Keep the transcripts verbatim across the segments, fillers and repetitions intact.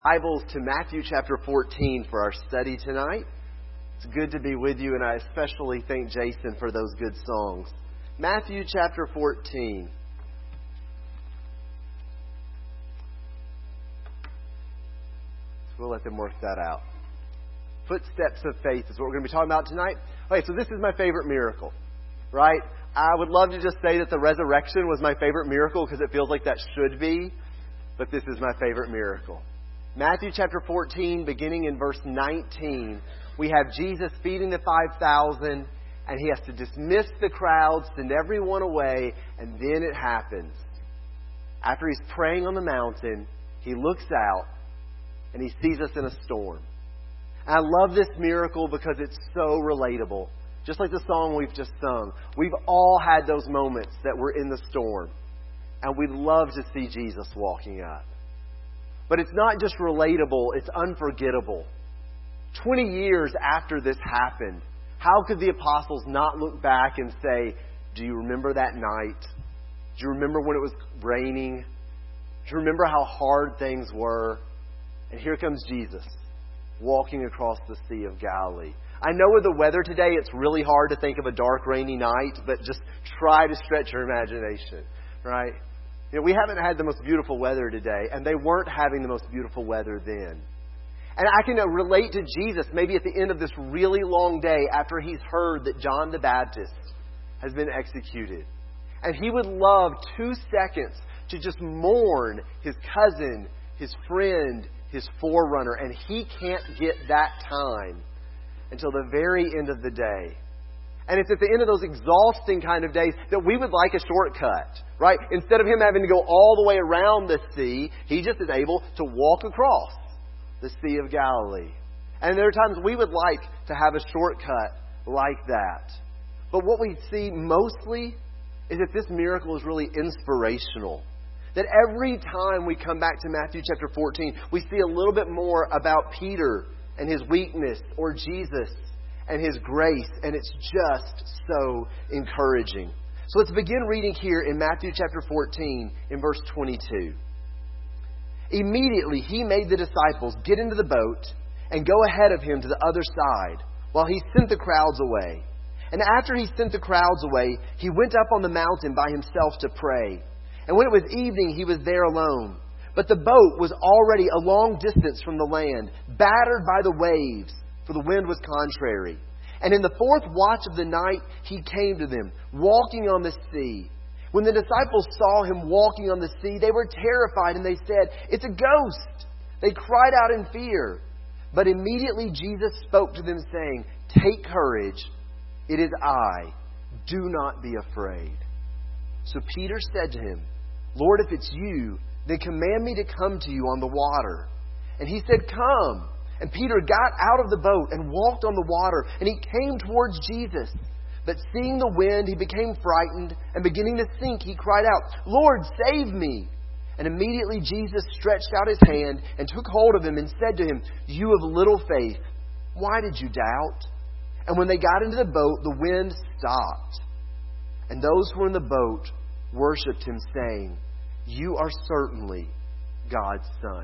Bibles to Matthew chapter fourteen for our study tonight. It's good to be with you, and I especially thank Jason for those good songs. Matthew chapter fourteen. So we'll let them work that out. Footsteps of faith is what we're going to be talking about tonight. Okay, so this is my favorite miracle, right? I would love to just say that the resurrection was my favorite miracle because it feels like that should be, but this is my favorite miracle. Matthew chapter fourteen, beginning in verse nineteen, we have Jesus feeding the five thousand, and He has to dismiss the crowd, send everyone away, and then it happens. After He's praying on the mountain, He looks out, and He sees us in a storm. And I love this miracle because it's so relatable. Just like the song we've just sung. We've all had those moments that we're in the storm, and we'd love to see Jesus walking up. But it's not just relatable, it's unforgettable. Twenty years after this happened, how could the apostles not look back and say, do you remember that night? Do you remember when it was raining? Do you remember how hard things were? And here comes Jesus, walking across the Sea of Galilee. I know with the weather today, it's really hard to think of a dark, rainy night, but just try to stretch your imagination, right? You know, we haven't had the most beautiful weather today, and they weren't having the most beautiful weather then. And I can relate to Jesus maybe at the end of this really long day after He's heard that John the Baptist has been executed. And He would love two seconds to just mourn His cousin, His friend, His forerunner. And He can't get that time until the very end of the day. And it's at the end of those exhausting kind of days that we would like a shortcut, right? Instead of Him having to go all the way around the sea, He just is able to walk across the Sea of Galilee. And there are times we would like to have a shortcut like that. But what we see mostly is that this miracle is really inspirational. That every time we come back to Matthew chapter fourteen, we see a little bit more about Peter and his weakness, or Jesus and His grace, and it's just so encouraging. So let's begin reading here in Matthew chapter fourteen in verse twenty-two. Immediately He made the disciples get into the boat and go ahead of Him to the other side, while He sent the crowds away. And after He sent the crowds away, He went up on the mountain by Himself to pray. And when it was evening, He was there alone. But the boat was already a long distance from the land, battered by the waves, for the wind was contrary. And in the fourth watch of the night, He came to them, walking on the sea. When the disciples saw Him walking on the sea, they were terrified, and they said, "It's a ghost!" They cried out in fear. But immediately Jesus spoke to them, saying, "Take courage, it is I. Do not be afraid." So Peter said to Him, "Lord, if it's You, then command me to come to You on the water." And He said, "Come." And Peter got out of the boat and walked on the water, and he came towards Jesus. But seeing the wind, he became frightened, and beginning to sink, he cried out, "Lord, save me!" And immediately Jesus stretched out His hand and took hold of him and said to him, "You of little faith, why did you doubt?" And when they got into the boat, the wind stopped. And those who were in the boat worshipped Him, saying, "You are certainly God's Son."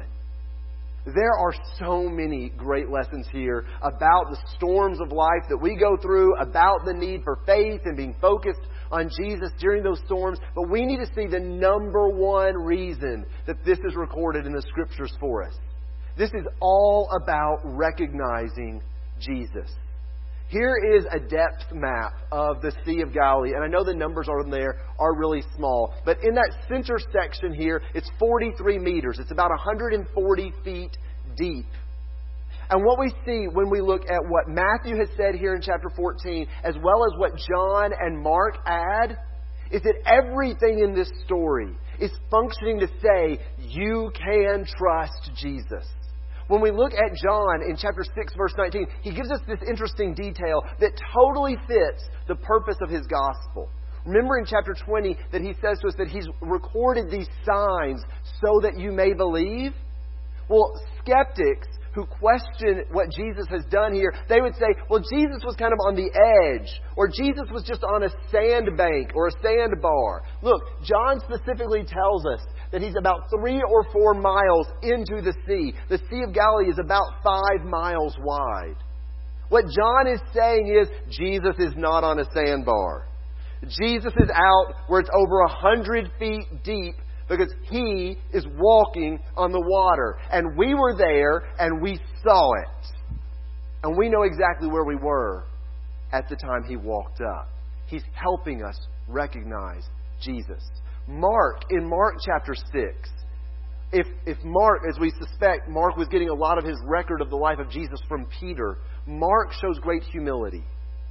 There are so many great lessons here about the storms of life that we go through, about the need for faith and being focused on Jesus during those storms. But we need to see the number one reason that this is recorded in the Scriptures for us. This is all about recognizing Jesus. Here is a depth map of the Sea of Galilee. And I know the numbers on there are really small. But in that center section here, it's forty-three meters. It's about one hundred forty feet deep. And what we see when we look at what Matthew has said here in chapter fourteen, as well as what John and Mark add, is that everything in this story is functioning to say, you can trust Jesus. When we look at John in chapter six, verse nineteen, he gives us this interesting detail that totally fits the purpose of his gospel. Remember in chapter twenty that he says to us that He's recorded these signs so that you may believe? Well, skeptics who question what Jesus has done here, they would say, well, Jesus was kind of on the edge, or Jesus was just on a sandbank or a sandbar. Look, John specifically tells us that he's about three or four miles into the sea. The Sea of Galilee is about five miles wide. What John is saying is Jesus is not on a sandbar. Jesus is out where it's over a hundred feet deep because He is walking on the water. And we were there and we saw it. And we know exactly where we were at the time He walked up. He's helping us recognize Jesus. Mark, in Mark chapter six, if, if Mark, as we suspect, Mark was getting a lot of his record of the life of Jesus from Peter, Mark shows great humility.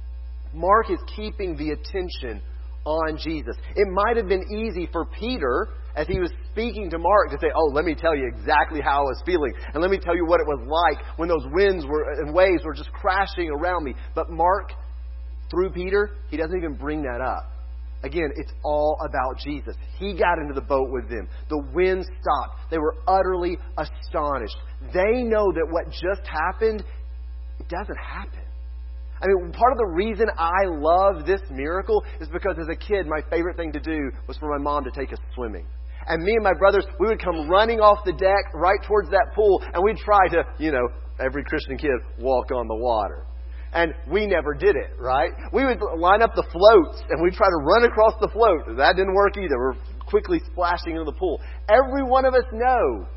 Mark is keeping the attention on Jesus. It might have been easy for Peter, as he was speaking to Mark, to say, oh, let me tell you exactly how I was feeling. And let me tell you what it was like when those winds were and waves were just crashing around me. But Mark, through Peter, he doesn't even bring that up. Again, it's all about Jesus. He got into the boat with them. The wind stopped. They were utterly astonished. They know that what just happened, it doesn't happen. I mean, part of the reason I love this miracle is because as a kid, my favorite thing to do was for my mom to take us swimming. And me and my brothers, we would come running off the deck right towards that pool, and we'd try to, you know, every Christian kid, walk on the water. And we never did it, right? We would line up the floats, and we'd try to run across the float. That didn't work either. We're quickly splashing into the pool. Every one of us know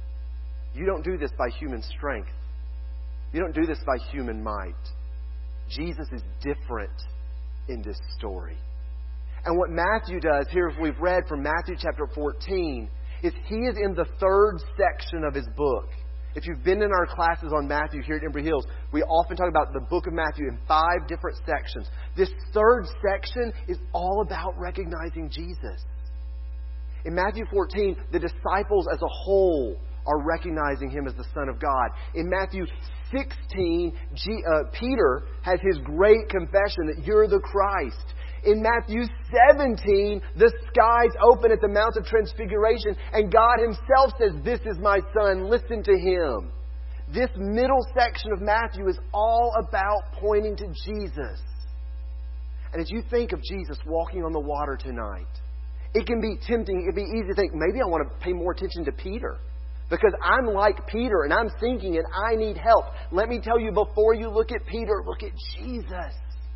you don't do this by human strength. You don't do this by human might. Jesus is different in this story. And what Matthew does, here we've read from Matthew chapter fourteen, is he is in the third section of his book. If you've been in our classes on Matthew here at Embry Hills, we often talk about the book of Matthew in five different sections. This third section is all about recognizing Jesus. In Matthew fourteen, the disciples as a whole are recognizing Him as the Son of God. In Matthew sixteen, G, uh, Peter has his great confession that you're the Christ. In Matthew seventeen, the skies open at the Mount of Transfiguration, and God Himself says, this is my Son, listen to Him. This middle section of Matthew is all about pointing to Jesus. And as you think of Jesus walking on the water tonight, it can be tempting, it can be easy to think, maybe I want to pay more attention to Peter. Because I'm like Peter and I'm thinking and I need help. Let me tell you, before you look at Peter, look at Jesus.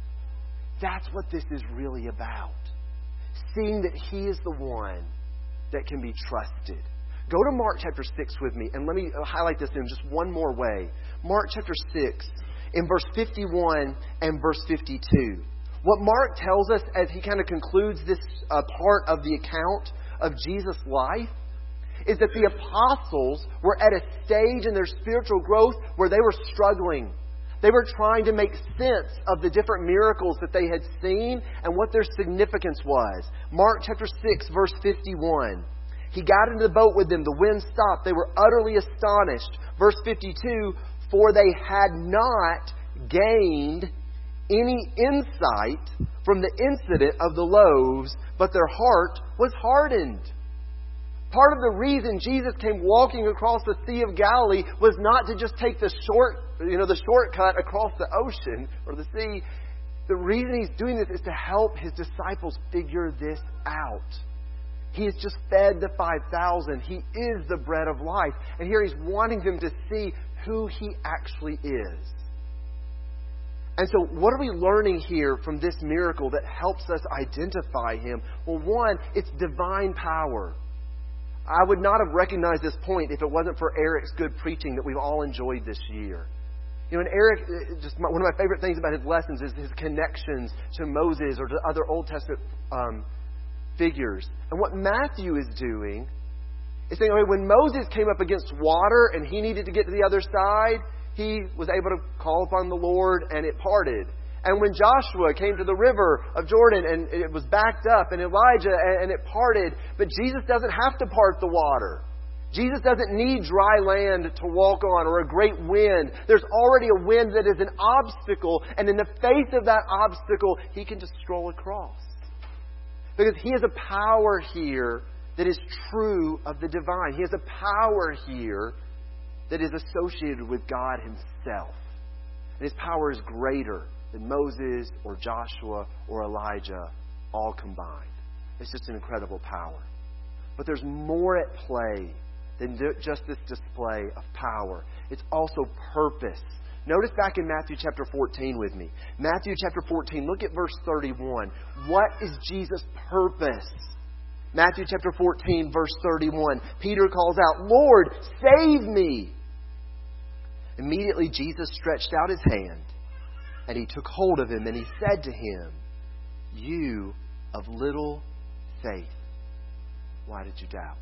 That's what this is really about. Seeing that He is the one that can be trusted. Go to Mark chapter six with me and let me highlight this in just one more way. Mark chapter six in verse fifty-one and verse fifty-two. What Mark tells us as he kind of concludes this uh, part of the account of Jesus' life is that the apostles were at a stage in their spiritual growth where they were struggling. They were trying to make sense of the different miracles that they had seen and what their significance was. Mark chapter six, verse fifty-one. He got into the boat with them. The wind stopped. They were utterly astonished. Verse fifty-two, for they had not gained any insight from the incident of the loaves, but their heart was hardened. Part of the reason Jesus came walking across the Sea of Galilee was not to just take the short, you know, the shortcut across the ocean or the sea. The reason He's doing this is to help His disciples figure this out. He has just fed the five thousand. He is the bread of life. And here He's wanting them to see who He actually is. And so what are we learning here from this miracle that helps us identify Him? Well, one, it's divine power. I would not have recognized this point if it wasn't for Eric's good preaching that we've all enjoyed this year. You know, and Eric, just one of my favorite things about his lessons is his connections to Moses or to other Old Testament um, figures. And what Matthew is doing is saying, okay, when Moses came up against water and he needed to get to the other side, he was able to call upon the Lord and it parted. And when Joshua came to the river of Jordan and it was backed up, and Elijah, and it parted, but Jesus doesn't have to part the water. Jesus doesn't need dry land to walk on or a great wind. There's already a wind that is an obstacle, and in the face of that obstacle, He can just stroll across. Because He has a power here that is true of the divine. He has a power here that is associated with God Himself. And His power is greater than Moses or Joshua or Elijah all combined. It's just an incredible power. But there's more at play than just this display of power. It's also purpose. Notice back in Matthew chapter fourteen with me. Matthew chapter fourteen, look at verse thirty-one. What is Jesus' purpose? Matthew chapter fourteen, verse thirty-one. Peter calls out, "Lord, save me!" Immediately Jesus stretched out his hand, and he took hold of him, and he said to him, "You of little faith, why did you doubt?"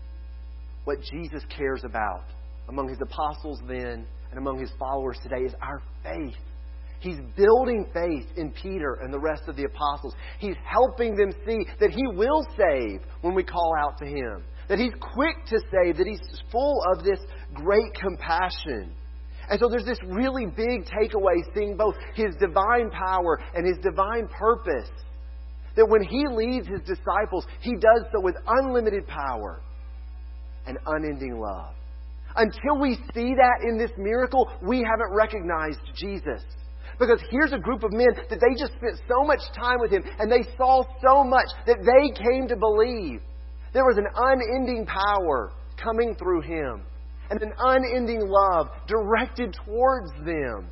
What Jesus cares about among his apostles then and among his followers today is our faith. He's building faith in Peter and the rest of the apostles. He's helping them see that He will save when we call out to Him. That He's quick to save, that He's full of this great compassion. And so there's this really big takeaway, seeing both His divine power and His divine purpose. That when He leads His disciples, He does so with unlimited power and unending love. Until we see that in this miracle, we haven't recognized Jesus. Because here's a group of men that they just spent so much time with Him and they saw so much that they came to believe. There was an unending power coming through Him and an unending love directed towards them.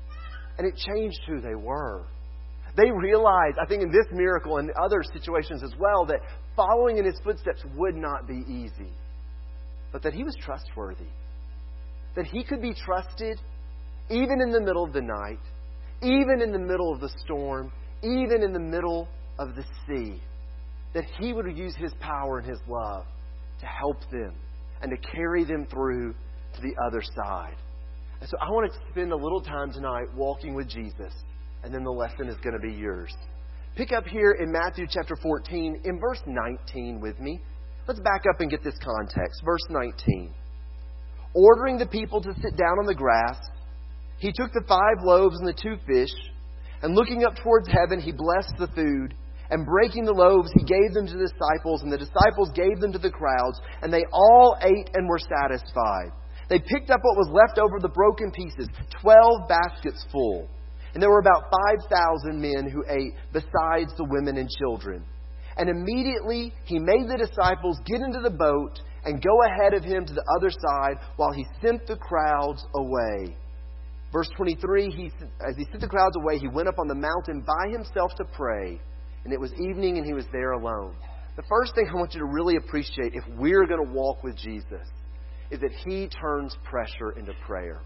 And it changed who they were. They realized, I think in this miracle and other situations as well, that following in His footsteps would not be easy. But that He was trustworthy. That He could be trusted even in the middle of the night, even in the middle of the storm, even in the middle of the sea. That He would use His power and His love to help them and to carry them through to the other side. And so I want to spend a little time tonight walking with Jesus, and then the lesson is going to be yours. Pick up here in Matthew chapter fourteen, in verse nineteen with me. Let's back up and get this context. Verse nineteen. Ordering the people to sit down on the grass, He took the five loaves and the two fish, and looking up towards heaven, He blessed the food. And breaking the loaves, He gave them to the disciples, and the disciples gave them to the crowds, and they all ate and were satisfied. They picked up what was left over the broken pieces, twelve baskets full. And there were about five thousand men who ate, besides the women and children. And immediately He made the disciples get into the boat and go ahead of Him to the other side while He sent the crowds away. Verse twenty-three, he, as He sent the crowds away, He went up on the mountain by Himself to pray. And it was evening and He was there alone. The first thing I want you to really appreciate if we're going to walk with Jesus is that He turns pressure into prayer.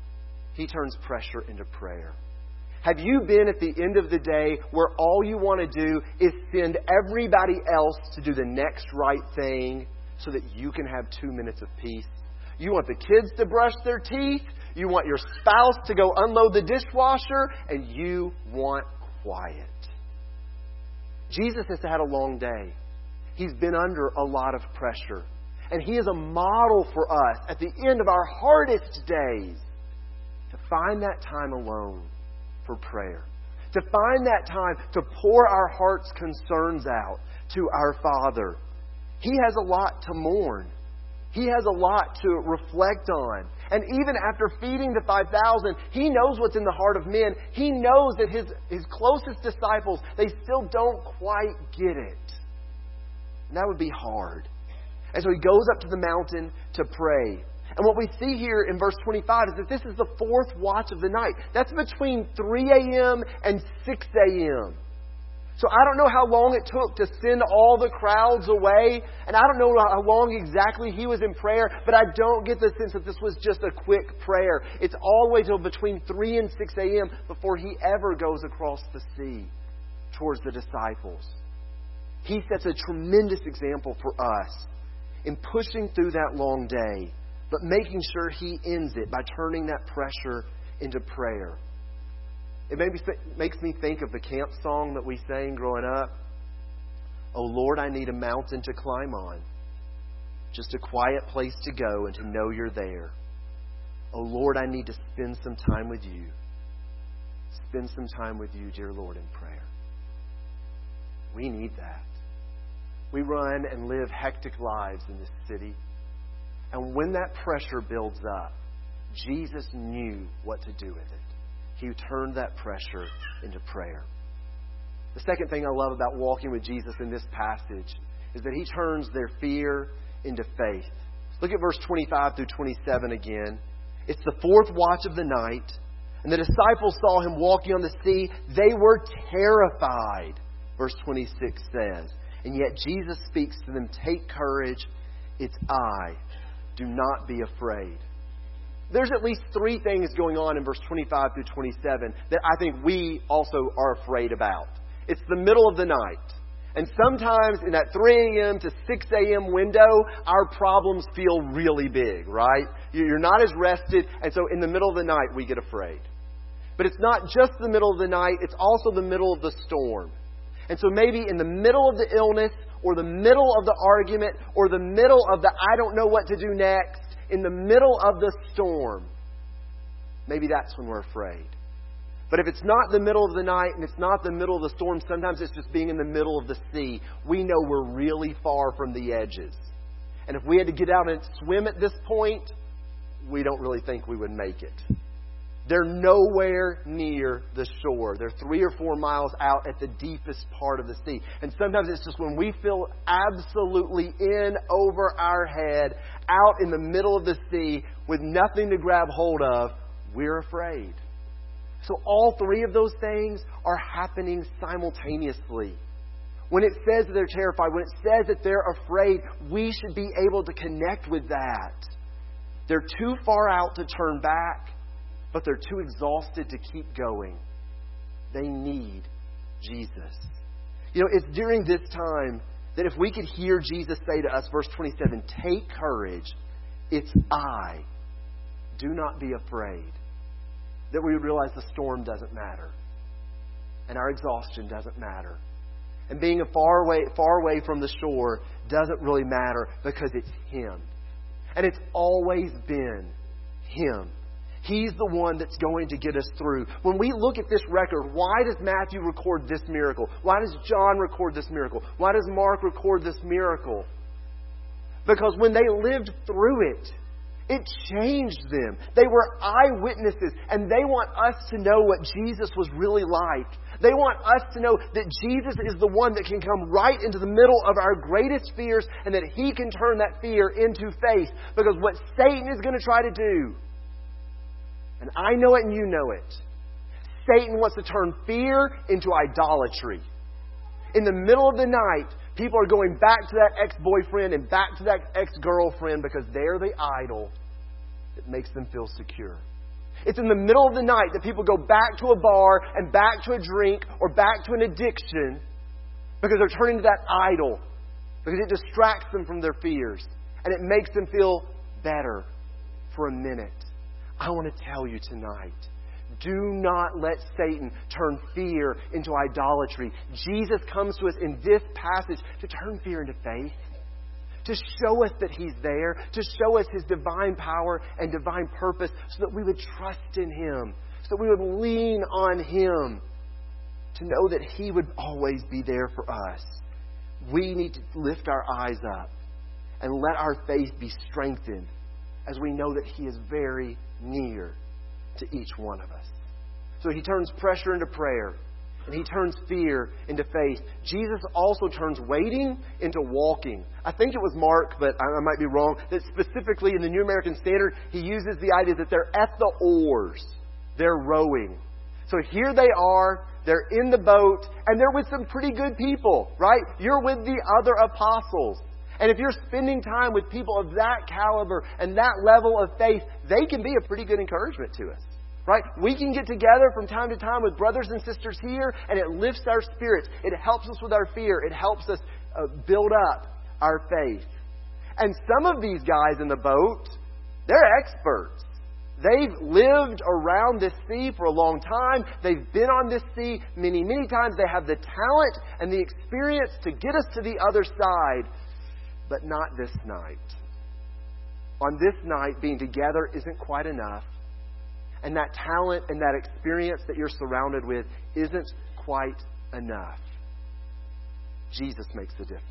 He turns pressure into prayer. Have you been at the end of the day where all you want to do is send everybody else to do the next right thing so that you can have two minutes of peace? You want the kids to brush their teeth. You want your spouse to go unload the dishwasher. And you want quiet. Jesus has had a long day. He's been under a lot of pressure. And He is a model for us at the end of our hardest days to find that time alone for prayer. To find that time to pour our heart's concerns out to our Father. He has a lot to mourn. He has a lot to reflect on. And even after feeding the five thousand, He knows what's in the heart of men. He knows that His, his closest disciples, they still don't quite get it. And that would be hard. And so He goes up to the mountain to pray. And what we see here in verse twenty-five is that this is the fourth watch of the night. That's between three a.m. and six a.m. So I don't know how long it took to send all the crowds away. And I don't know how long exactly He was in prayer. But I don't get the sense that this was just a quick prayer. It's all the way till between three and six a.m. before He ever goes across the sea towards the disciples. He sets a tremendous example for us in pushing through that long day, but making sure He ends it by turning that pressure into prayer. It maybe makes me think of the camp song that we sang growing up. Oh Lord, I need a mountain to climb on. Just a quiet place to go and to know You're there. Oh Lord, I need to spend some time with You. Spend some time with You, dear Lord, in prayer. We need that. We run and live hectic lives in this city. And when that pressure builds up, Jesus knew what to do with it. He turned that pressure into prayer. The second thing I love about walking with Jesus in this passage is that He turns their fear into faith. Look at verse twenty-five through twenty-seven again. It's the fourth watch of the night, and the disciples saw Him walking on the sea. They were terrified, verse twenty-six says. And yet Jesus speaks to them, "Take courage, it's I. Do not be afraid." There's at least three things going on in verse twenty-five through twenty-seven that I think we also are afraid about. It's the middle of the night. And sometimes in that three a.m. to six a.m. window, our problems feel really big, right? You're not as rested, and so in the middle of the night, we get afraid. But it's not just the middle of the night, it's also the middle of the storm. And so maybe in the middle of the illness, or the middle of the argument, or the middle of the I don't know what to do next, in the middle of the storm, maybe that's when we're afraid. But if it's not the middle of the night and it's not the middle of the storm, sometimes it's just being in the middle of the sea. We know we're really far from the edges. And if we had to get out and swim at this point, we don't really think we would make it. They're nowhere near the shore. They're three or four miles out at the deepest part of the sea. And sometimes it's just when we feel absolutely in over our head, out in the middle of the sea with nothing to grab hold of, we're afraid. So all three of those things are happening simultaneously. When it says that they're terrified, when it says that they're afraid, we should be able to connect with that. They're too far out to turn back, but they're too exhausted to keep going. They need Jesus. You know, it's during this time that if we could hear Jesus say to us, verse twenty-seven, "Take courage, it's I. Do not be afraid," that we would realize the storm doesn't matter. And our exhaustion doesn't matter. And being a far away, far away from the shore doesn't really matter because it's Him. And it's always been Him. He's the one that's going to get us through. When we look at this record, why does Matthew record this miracle? Why does John record this miracle? Why does Mark record this miracle? Because when they lived through it, it changed them. They were eyewitnesses, and they want us to know what Jesus was really like. They want us to know that Jesus is the one that can come right into the middle of our greatest fears, and that He can turn that fear into faith. Because what Satan is going to try to do, and I know it and you know it, Satan wants to turn fear into idolatry. In the middle of the night, people are going back to that ex-boyfriend and back to that ex-girlfriend because they're the idol that makes them feel secure. It's in the middle of the night that people go back to a bar and back to a drink or back to an addiction because they're turning to that idol, because it distracts them from their fears and it makes them feel better for a minute. I want to tell you tonight, do not let Satan turn fear into idolatry. Jesus comes to us in this passage to turn fear into faith, to show us that He's there, to show us His divine power and divine purpose so that we would trust in Him, so that we would lean on Him, to know that He would always be there for us. We need to lift our eyes up and let our faith be strengthened as we know that He is very near to each one of us. So He turns pressure into prayer, and He turns fear into faith. Jesus also turns waiting into walking. I think it was Mark, but I might be wrong, that specifically in the New American Standard, he uses the idea that they're at the oars. They're rowing. So here they are, they're in the boat, and they're with some pretty good people, right? You're with the other apostles. And if you're spending time with people of that caliber and that level of faith, they can be a pretty good encouragement to us. Right? We can get together from time to time with brothers and sisters here, and it lifts our spirits. It helps us with our fear. It helps us uh, build up our faith. And some of these guys in the boat, they're experts. They've lived around this sea for a long time. They've been on this sea many, many times. They have the talent and the experience to get us to the other side. But not this night. On this night, being together isn't quite enough. And that talent and that experience that you're surrounded with isn't quite enough. Jesus makes the difference.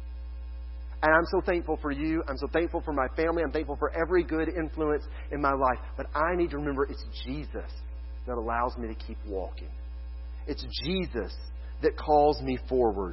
And I'm so thankful for you. I'm so thankful for my family. I'm thankful for every good influence in my life. But I need to remember it's Jesus that allows me to keep walking. It's Jesus that calls me forward.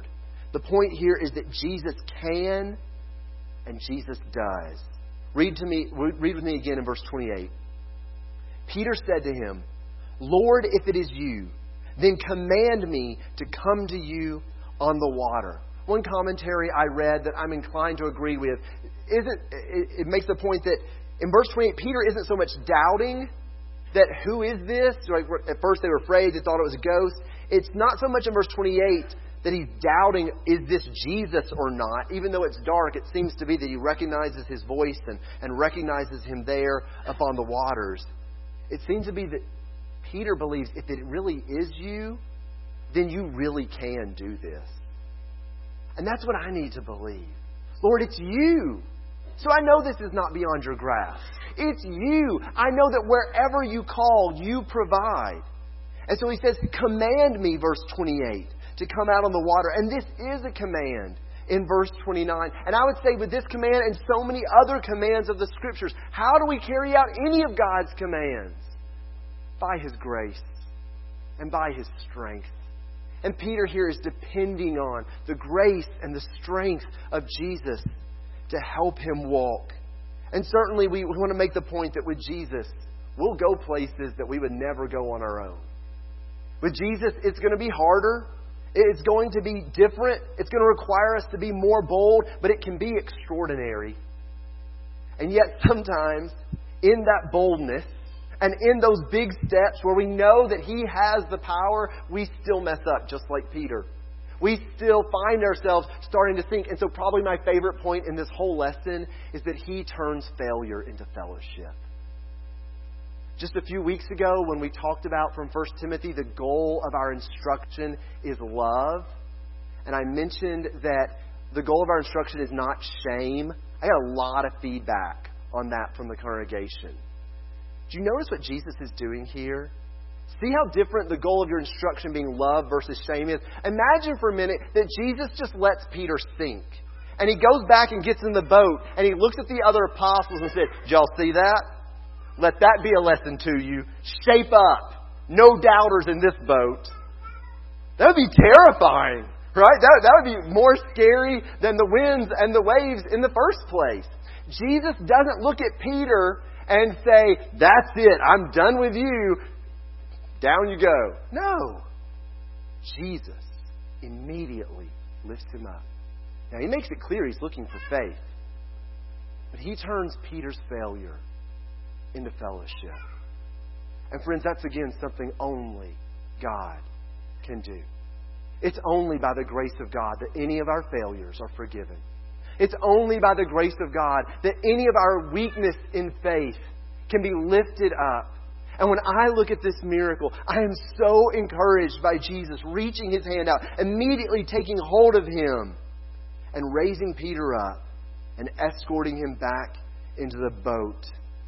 The point here is that Jesus can and Jesus does. Read to me, read with me again in verse twenty-eight. Peter said to him, Lord, if it is you, then command me to come to you on the water. One commentary I read that I'm inclined to agree with isn't it, it makes the point that in verse twenty-eight, Peter isn't so much doubting that who is this? Like, at first they were afraid, they thought it was a ghost. It's not so much in verse twenty-eight that he's doubting, is this Jesus or not? Even though it's dark, it seems to be that he recognizes his voice and, and recognizes him there upon the waters. It seems to be that Peter believes if it really is you, then you really can do this. And that's what I need to believe. Lord, it's you. So I know this is not beyond your grasp. It's you. I know that wherever you call, you provide. And so he says, command me, verse twenty-eight, to come out on the water. And this is a command in verse twenty-nine. And I would say with this command and so many other commands of the Scriptures, how do we carry out any of God's commands? By His grace and by His strength. And Peter here is depending on the grace and the strength of Jesus to help him walk. And certainly we want to make the point that with Jesus, we'll go places that we would never go on our own. With Jesus, it's going to be harder. It's going to be different. It's going to require us to be more bold, but it can be extraordinary. And yet sometimes in that boldness and in those big steps where we know that He has the power, we still mess up just like Peter. We still find ourselves starting to think. And so probably my favorite point in this whole lesson is that He turns failure into fellowship. Just a few weeks ago when we talked about from First Timothy, the goal of our instruction is love. And I mentioned that the goal of our instruction is not shame. I got a lot of feedback on that from the congregation. Do you notice what Jesus is doing here? See how different the goal of your instruction being love versus shame is? Imagine for a minute that Jesus just lets Peter sink. And he goes back and gets in the boat and he looks at the other apostles and said, "Did y'all see that? Let that be a lesson to you. Shape up. No doubters in this boat." That would be terrifying, right? That, that would be more scary than the winds and the waves in the first place. Jesus doesn't look at Peter and say, "That's it. I'm done with you. Down you go." No. Jesus immediately lifts him up. Now, He makes it clear He's looking for faith. But He turns Peter's failure into fellowship. And friends, that's again something only God can do. It's only by the grace of God that any of our failures are forgiven. It's only by the grace of God that any of our weakness in faith can be lifted up. And when I look at this miracle, I am so encouraged by Jesus reaching His hand out, immediately taking hold of him and raising Peter up and escorting him back into the boat.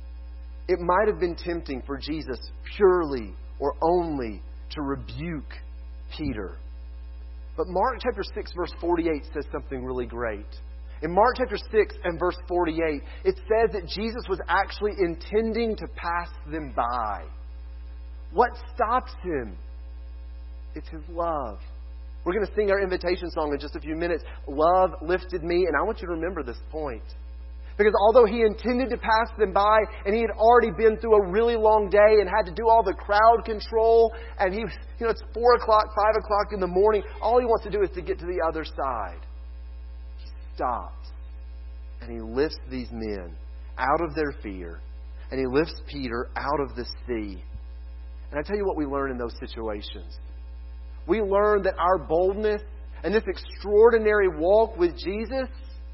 It might have been tempting for Jesus purely or only to rebuke Peter. But Mark chapter six verse forty-eight says something really great. In Mark chapter six and verse forty-eight, it says that Jesus was actually intending to pass them by. What stops Him? It's His love. We're going to sing our invitation song in just a few minutes. Love lifted me. And I want you to remember this point. Because although He intended to pass them by, and He had already been through a really long day and had to do all the crowd control, and He, you know, it's four o'clock, five o'clock in the morning, all He wants to do is to get to the other side. He stops and He lifts these men out of their fear, and He lifts Peter out of the sea. And I tell you what we learn in those situations. We learn that our boldness and this extraordinary walk with Jesus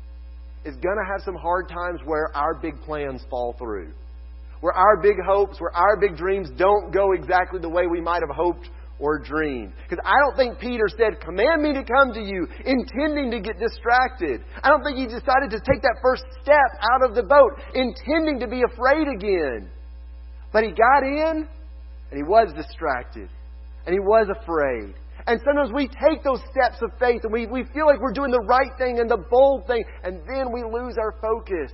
is going to have some hard times where our big plans fall through. Where our big hopes, where our big dreams don't go exactly the way we might have hoped or dreamed. Because I don't think Peter said, "Command me to come to you," intending to get distracted. I don't think he decided to take that first step out of the boat, intending to be afraid again. But he got in, and he was distracted. And he was afraid. And sometimes we take those steps of faith and we, we feel like we're doing the right thing and the bold thing, and then we lose our focus.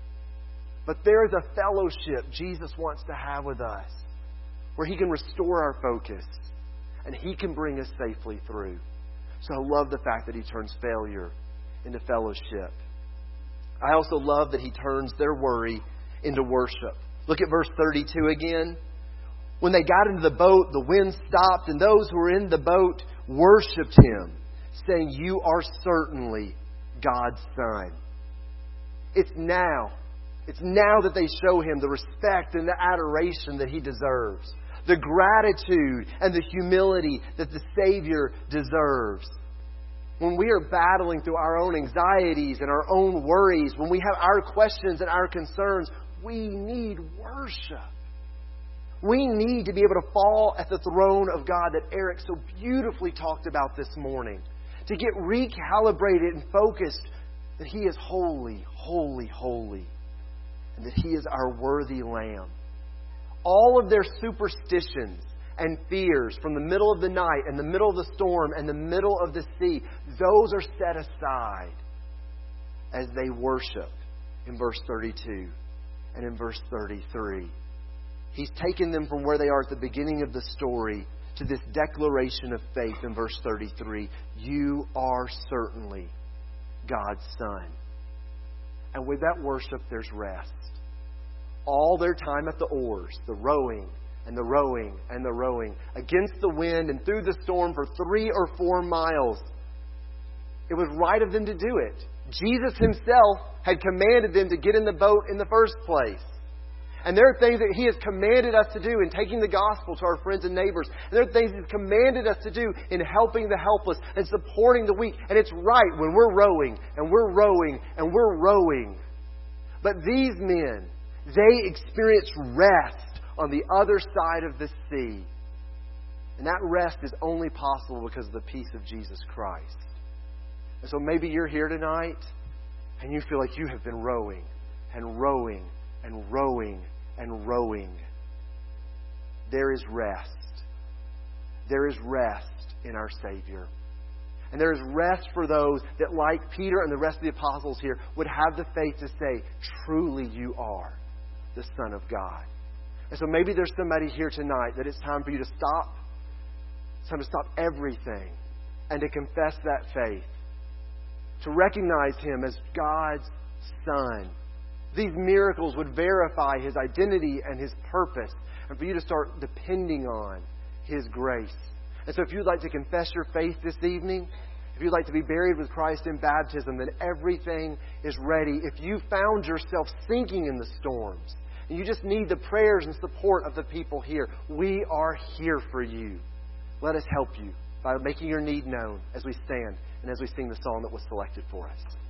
But there is a fellowship Jesus wants to have with us where He can restore our focus and He can bring us safely through. So I love the fact that He turns failure into fellowship. I also love that He turns their worry into worship. Look at verse thirty-two again. When they got into the boat, the wind stopped, and those who were in the boat worshipped Him, saying, "You are certainly God's Son." It's now. It's now that they show Him the respect and the adoration that He deserves. The gratitude and the humility that the Savior deserves. When we are battling through our own anxieties and our own worries, when we have our questions and our concerns, we need worship. We need to be able to fall at the throne of God that Eric so beautifully talked about this morning. To get recalibrated and focused that He is holy, holy, holy. And that He is our worthy Lamb. All of their superstitions and fears from the middle of the night and the middle of the storm and the middle of the sea, those are set aside as they worship in verse thirty-two and in verse thirty-three. He's taken them from where they are at the beginning of the story to this declaration of faith in verse thirty-three. You are certainly God's Son. And with that worship, there's rest. All their time at the oars, the rowing and the rowing and the rowing, against the wind and through the storm for three or four miles. It was right of them to do it. Jesus Himself had commanded them to get in the boat in the first place. And there are things that He has commanded us to do in taking the gospel to our friends and neighbors. And there are things He's commanded us to do in helping the helpless and supporting the weak. And it's right when we're rowing and we're rowing and we're rowing. But these men, they experience rest on the other side of the sea. And that rest is only possible because of the peace of Jesus Christ. And so maybe you're here tonight and you feel like you have been rowing and rowing and rowing and rowing. There is rest. There is rest in our Savior. And there is rest for those that, like Peter and the rest of the apostles here, would have the faith to say, truly you are the Son of God. And so maybe there's somebody here tonight that it's time for you to stop. It's time to stop everything and to confess that faith. To recognize Him as God's Son. These miracles would verify His identity and His purpose. And for you to start depending on His grace. And so if you'd like to confess your faith this evening, if you'd like to be buried with Christ in baptism, then everything is ready. If you found yourself sinking in the storms, and you just need the prayers and support of the people here, we are here for you. Let us help you by making your need known as we stand and as we sing the song that was selected for us.